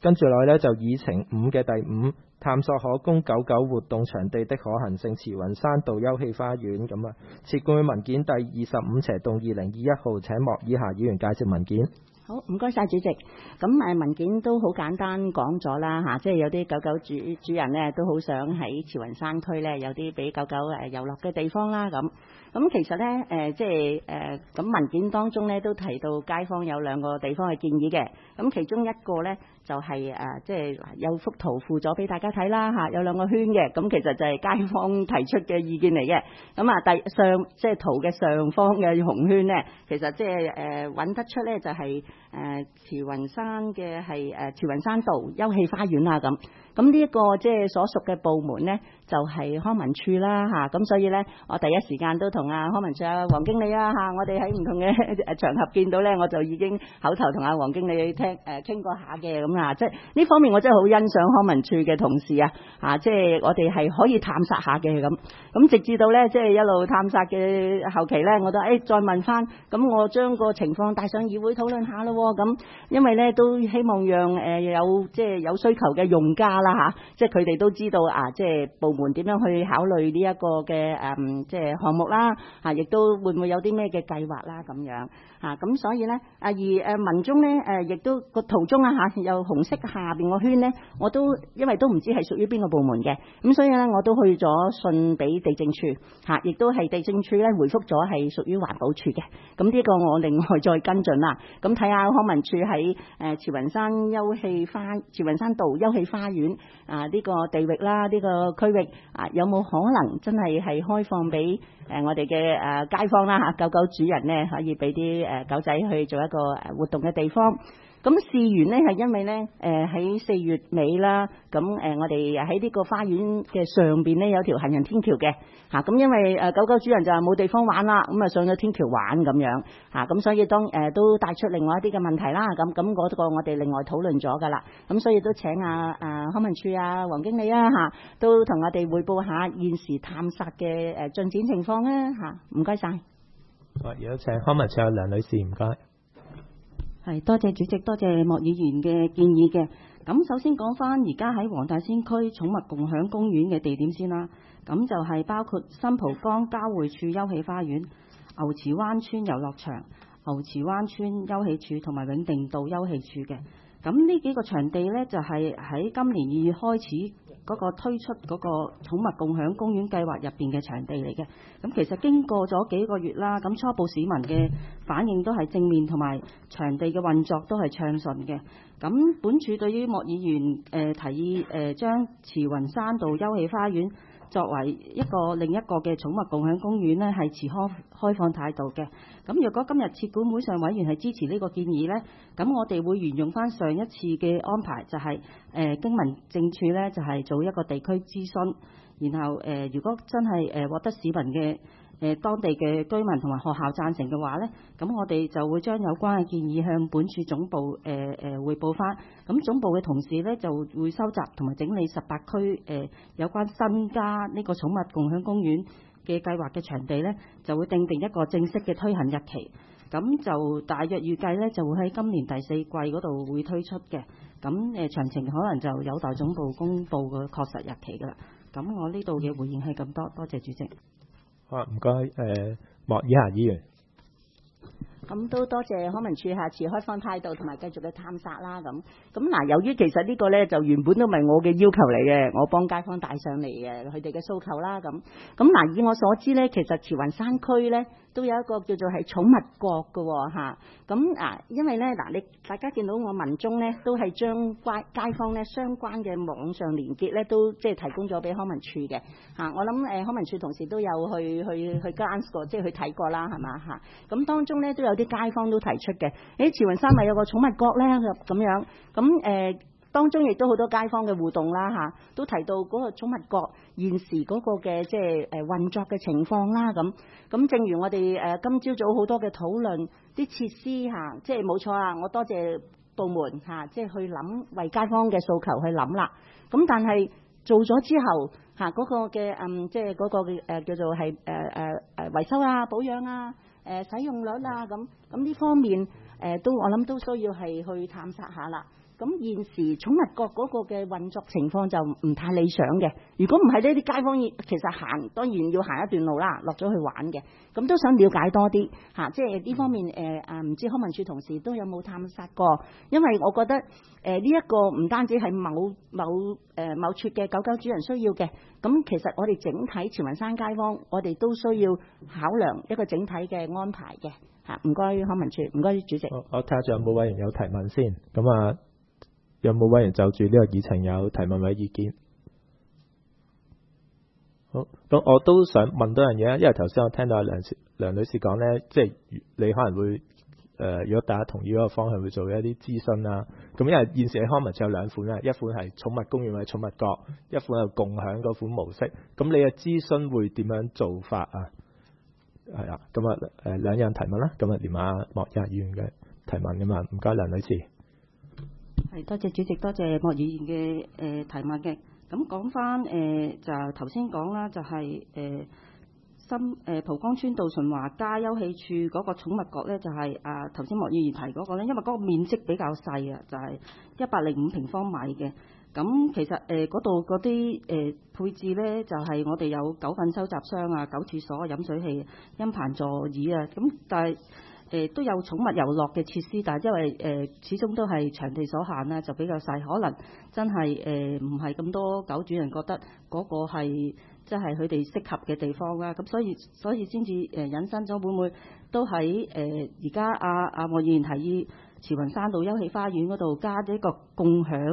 跟住落去呢，就議程5嘅第5，探索可供99活動場地的可行性，慈雲山道休憩花園。咁啊，設管會文件第25/2021號，請莫以霞議員介紹文件。 好，唔該晒主席。咁文件都好簡單講咗啦嚇，即係有啲狗狗主人呢都好想喺慈雲山區呢有啲俾狗狗遊樂嘅地方啦咁。咁其實呢，咁文件當中呢都提到街坊有2個地方嘅建議嘅。咁其中一個呢就係即係有幅圖附咗俾大家睇啦嚇，有2個圈嘅。咁其實就係街坊提出嘅意見嚟嘅。咁即係圖嘅上方嘅紅圈呢，其實即係揾得出呢就係慈雲山嘅係慈雲山道休憩花園啦咁。咁呢一個即係所屬嘅部門呢，就係康文署啦嚇。咁所以呢，我第一時間都同康文署黃經理嚇，我哋喺唔同嘅場合見到呢，我就已經口頭同黃經理傾過下嘅咁啊。即係呢方面我真係好欣賞康文署嘅同事啊，即係我哋係可以探索下嘅咁。咁直至到呢，即係一路探索嘅後期呢，我都再問翻，咁我將個情況帶上議會討論下咯。咁因為呢，都希望讓即係有需求嘅用家啦嚇，即係佢哋都知道即係部門點樣去考慮呢一個嘅即係項目啦嚇，亦都會唔會有啲咩嘅計劃啦咁樣嚇。咁所以呢，而文中呢亦都個圖中嚇有紅色下邊個圈呢，我都因為都唔知係屬於邊個部門嘅，咁所以呢，我都去咗信俾地政處嚇，亦都係地政處呢回覆咗係屬於環保處嘅。咁呢個我另外再跟進啦。咁睇下康文署喺慈雲山道休憩花園呢個地域啦，呢個區域有冇可能真係開放俾我哋嘅街坊啦嚇，狗狗主人呢可以俾啲狗仔去做一個活動嘅地方。咁事緣呢係因為呢喺4月尾啦，咁我哋喺呢個花園嘅上邊呢有條行人天橋嘅嚇，咁因為狗狗主人就冇地方玩啦，咁上咗天橋玩咁樣嚇，咁所以都帶出另外一啲嘅問題啦，咁嗰個我哋另外討論咗噶啦，咁所以都請康文署黃經理嚇，都同我哋匯報下現時探索嘅進展情況啦嚇，唔該晒。 好，有請康文署梁女士，唔該。 係，多謝主席，多謝莫議員嘅建議嘅。咁首先講翻而家喺黃大仙區寵物共享公園嘅地點先啦。咁就係包括新蒲崗交匯處休憩花園、牛池灣村遊樂場、牛池灣村休憩處同埋永定道休憩處嘅。咁呢幾個場地呢，就係喺今年2月開始嗰個推出嗰個寵物共享公園計劃入邊嘅場地嚟嘅。咁其實經過咗幾個月啦，咁初步市民嘅反應都係正面，同埋場地嘅運作都係暢順嘅。咁本署對於莫議員提議將慈雲山道休憩花園作為另一個嘅寵物共享公園呢，係持開放態度嘅。咁若果今日設管會上委員係支持呢個建議呢，咁我哋會沿用翻上一次嘅安排，就係經民政處呢，就係做一個地區諮詢，然後如果真係獲得市民嘅當地嘅居民同埋學校贊成嘅話呢，咁我哋就會將有關嘅建議向本署總部匯報翻。咁總部嘅同事呢，就會收集同埋整理18區有關新加呢個寵物共享公園嘅計劃嘅場地呢，就會訂定一個正式嘅推行日期。咁就大約預計呢，就會喺今年第4季嗰度會推出嘅。咁詳情可能就有待總部公佈嘅確實日期㗎啦。咁我呢度嘅回應係咁多，多謝主席。 好，唔該，莫以霞議員。 咁都多謝康文署下次開放態度同埋繼續嘅探索啦。咁嗱，由於其實呢個呢，就原本都唔係我嘅要求嚟嘅，我幫街坊帶上嚟嘅佢哋嘅訴求啦。咁嗱，以我所知呢，其實慈雲山區呢都有一個叫做係寵物角嘅嚇。因為呢，嗱，大家見到我文中呢，都係將街坊呢相關嘅網上連結呢，都即係提供咗俾康文署嘅嚇。我諗康文署同事都有去 glance 過，即係去睇過啦，係嘛嚇。咁當中呢，都有啲街坊都提出嘅，慈雲山咪有個寵物角呢？咁樣，咁當中亦都好多街坊嘅互動啦嚇，都提到嗰個寵物角現時嗰個嘅即係運作嘅情況啦咁。正如我哋今朝早好多嘅討論，啲設施嚇，即係冇錯啊！我多謝部門嚇，即係去諗為街坊嘅訴求去諗啦。咁但係做咗之後嚇，嗰個嘅即係嗰個嘅叫做係維修啊、保養啊、使用率啊咁呢方面都我諗都需要係去探索下啦。 咁現時寵物角嗰個嘅運作情況就唔太理想嘅。如果唔係呢啲街坊其實當然要行一段路啦，落咗去玩嘅。咁都想了解多啲嚇，即係呢方面唔知康文署同事都有冇探索過？因為我覺得呢一個唔單止係某處嘅狗狗主人需要嘅，咁其實我哋整體慈雲山街坊，我哋都需要考量一個整體嘅安排嘅嚇。唔該康文署，唔該主席。 我睇下仲有冇委員有提問先。咁啊，有冇委員就住呢個議程有提問或者意見？好，咁我都想問多樣嘢，因為頭先我聽到梁女士講呢，即係你可能會如果大家同意嗰個方向，會做一啲諮詢啦。咁因為現時嘅康文署有兩款啦，一款係寵物公園或者寵物角，一款係共享嗰款模式。咁你嘅諮詢會點樣做法啊？係啦，咁啊兩樣提問啦。咁啊連阿莫日議員嘅提問㗎嘛，唔該梁女士。 係，多謝主席，多謝莫議員嘅提問嘅。咁講翻就頭先講啦，就係蒲崗村道順華街休憩處嗰個寵物角咧，就係頭先莫議員提嗰個咧，因為嗰個面積比較細啊，就係105平方米嘅。咁其實嗰度嗰啲配置咧，就係我哋有狗糞收集箱啊、狗廁所、飲水器、陰棚座椅啊。咁但係都有寵物遊樂嘅設施，但係因為始終都係場地所限啦，就比較細，可能真係唔係咁多狗主人覺得嗰個係即係佢哋適合嘅地方啦。咁所以先至引申咗，會唔會都喺而家阿莫議員提議慈雲山道休憩花園嗰度加咗一個共享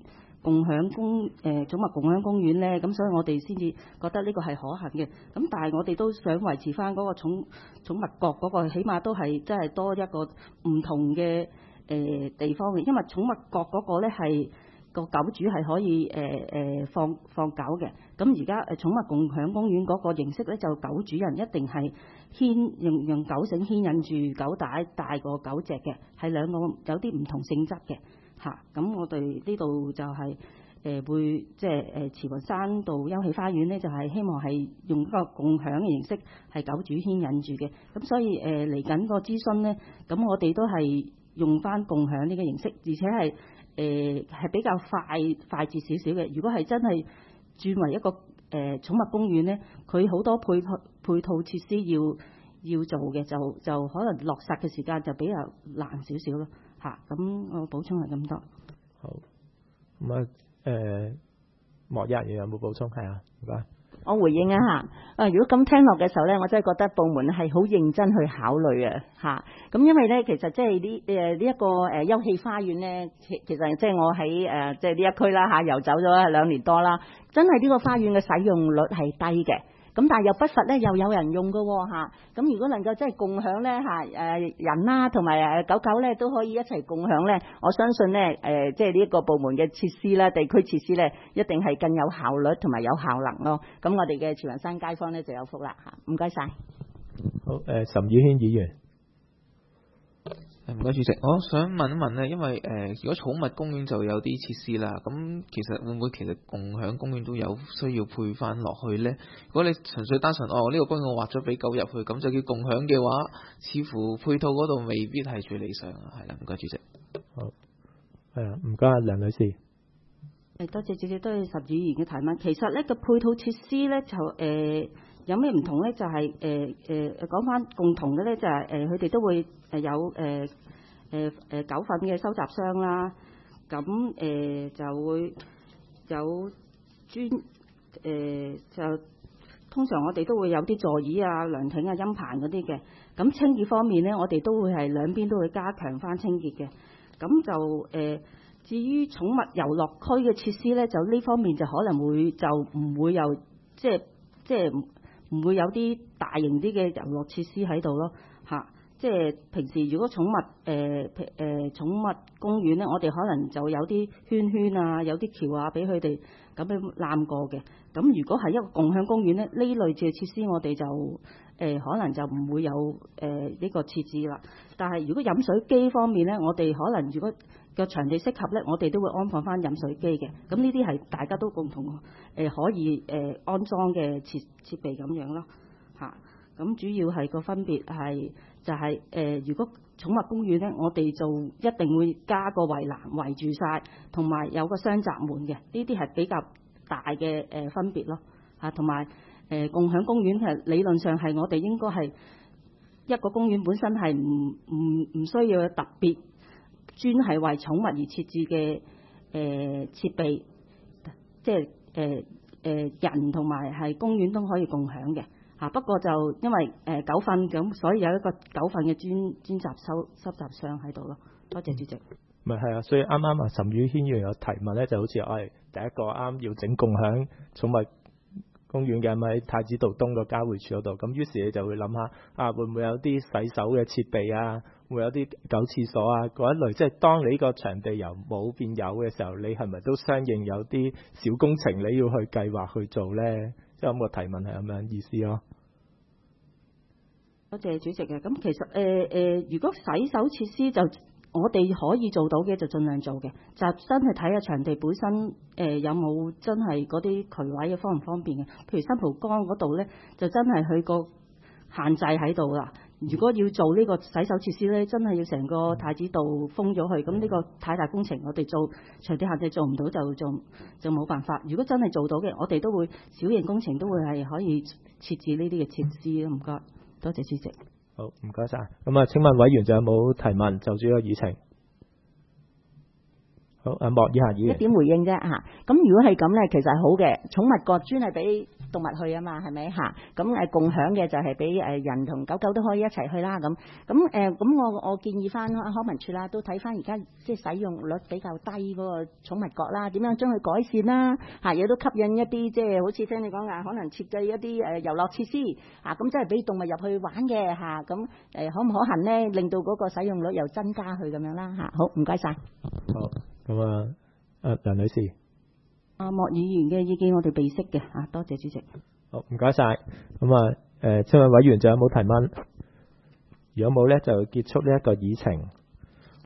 寵物共享公園咧？咁所以我哋先至覺得呢個係可行嘅。咁但係我哋都想維持翻嗰個寵物角嗰個，起碼都係真係多一個唔同嘅地方嘅。因為寵物角嗰個咧係個狗主係可以放狗嘅。咁而家寵物共享公園嗰個形式咧，就狗主人一定係用狗繩牽引住狗帶帶個狗隻嘅，係兩個有啲唔同性質嘅。咁我哋呢度就係會即係慈雲山道休憩花園咧，就係希望係用一個共享嘅形式，係狗主牽引住嘅。咁所以嚟緊個諮詢咧，咁我哋都係用翻共享呢個形式，而且係比較快捷少少嘅。如果係真係轉為一個寵物公園咧，佢好多配套設施要做嘅，就可能落實嘅時間就比較難少少咯。咁我補充係咁多。 好，咁莫一有冇補充？係啊，唔該。 我回應一下。如果咁聽落嘅時候咧，我真係覺得部門係好認真去考慮啊。咁因為咧，其實即係呢一個休憩花園咧，其實即係我喺即係呢一區啦遊走咗2年多啦，真係呢個花園嘅使用率係低嘅。咁但係又不乏咧，又有人用㗎喎。咁如果能夠真係共享咧人啦同埋狗狗咧都可以一齊共享咧，我相信咧即係呢一個部門嘅設施啦、地區設施咧，一定係更有效率同埋有效能咯。咁我哋嘅慈雲山街坊咧就有福啦。唔該晒。 好，岑宇軒議員。 唔該主席，我想問一問咧，因為如果寵物公園就有啲設施啦，咁其實會唔會其實共享公園都有需要配翻落去呢？如果你純粹單純呢個公園我劃咗俾狗入去，咁就叫共享嘅話，似乎配套嗰度未必係最理想啊。係啦，唔該主席。 好，係啊，唔該梁女士。 多謝主席，多謝岑議員嘅提問。其實呢個配套設施咧就有咩唔同咧？就係講翻共同嘅咧，就係佢哋都會有狗糞嘅收集箱啦。咁就會有就通常我哋都會有啲座椅啊、涼亭啊、陰棚嗰啲嘅。咁清潔方面咧，我哋都會係兩邊都會加強翻清潔嘅。咁就至於寵物遊樂區嘅設施咧，就呢方面就可能會就唔會有即係唔會有啲大型啲嘅遊樂設施喺度咯。即係平時如果寵物公園咧，我哋可能就有啲圈啊，有啲橋啊，俾佢哋咁樣攬過嘅。咁如果係一個共享公園咧，呢類嘅設施我哋就可能就唔會有呢個設置啦。但係如果飲水機方面咧，我哋可能如果個場地適合咧，我哋都會安放翻飲水機嘅。咁呢啲係大家都共同可以安裝嘅設備咁樣咯。咁主要係個分別係就係如果寵物公園咧，我哋就一定會加個圍欄圍住晒，同埋有個雙閘門嘅，呢啲係比較大嘅分別咯。同埋共享公園係理論上係我哋應該係一個公園本身係唔需要特別專係為寵物而設置嘅設備，即係人同埋係公園都可以共享嘅。不過就因為狗糞咁，所以有一個狗糞嘅專閘收集箱喺度咯。多謝主席。 咪係啊，所以啱啱岑宇軒議員有提問咧，就好似我係第一個啱要整共享寵物公園嘅，咪喺太子道東個交匯處嗰度。咁於是你就會諗下會唔會有啲洗手嘅設備啊，會有啲狗廁所啊嗰一類，即係當你呢個場地由冇變有嘅時候，你係咪都相應有啲小工程你要去計劃去做咧？即係咁個提問係咁樣意思咯。 多謝主席嘅。咁其實如果洗手設施就我哋可以做到嘅就盡量做嘅，就真係睇下場地本身有冇真係嗰啲渠位嘅方唔方便嘅。譬如新蒲崗嗰度咧，就真係佢個限制喺度啦。如果要做呢個洗手設施咧，真係要成個太子道封咗佢，咁呢個太大工程，我哋做場地限制做唔到就冇辦法。如果真係做到嘅，我哋都會小型工程都會係可以設置呢啲嘅設施咯。唔該，多謝主席。 好，唔該晒。咁請問委員仲有冇提問就住個議程？好，莫以下議員。 一點回應啫嚇。咁如果係咁咧，其實係好嘅。寵物角專係俾動物去啊嘛，係咪嚇？咁共享嘅就係俾人同狗狗都可以一齊去啦。咁我建議翻康文署啦，都睇翻而家即係使用率比較低嗰個寵物角啦，點樣將佢改善啦嚇，亦都吸引一啲即係好似聽你講啊，可能設計一啲遊樂設施嚇，咁即係俾動物入去玩嘅嚇。咁可唔可行咧？令到嗰個使用率又增加去咁樣啦嚇。好，唔該晒。 好。咁梁女士， 莫議員嘅意見我哋備悉嘅多謝主席。 好，唔該晒。咁請問委員仲有冇提問？如果冇咧，就結束呢一個議程。